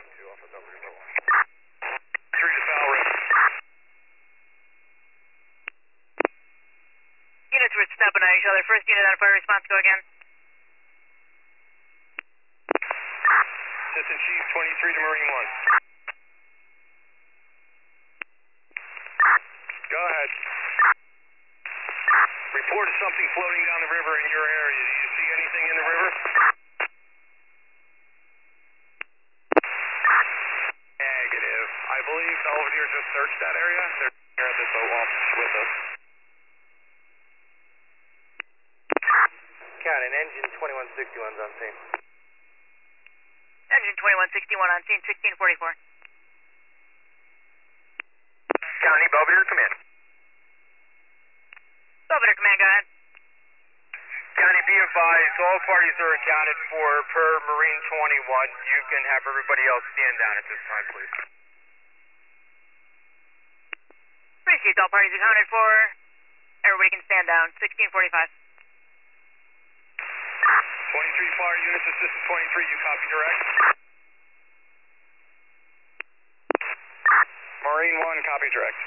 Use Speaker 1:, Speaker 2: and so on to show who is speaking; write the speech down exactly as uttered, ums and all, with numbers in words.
Speaker 1: two off of Belvedere one. Three to foul rim.
Speaker 2: Units were snapping at each other. First unit out of fire response, go again.
Speaker 1: Assistant Chief, twenty-three to Marine one. Go ahead. Report of something floating down the river in your area. Do you see anything in the river? Negative. I believe Belvedere just searched that area. They're here at the boat launch with us.
Speaker 3: Counting, engine twenty-one sixty-one's on scene.
Speaker 2: Engine twenty-one sixty-one on scene, sixteen forty-four.
Speaker 1: County, Belvedere, come in.
Speaker 2: Belvedere Command, go ahead.
Speaker 1: County, be advised, all parties are accounted for per Marine twenty-one. You can have everybody else stand down at this time, please.
Speaker 2: Received, all parties accounted for. Everybody can stand down, sixteen forty-five.
Speaker 1: twenty-three fire units, assistant twenty-three, you copy direct? Marine one, copy direct.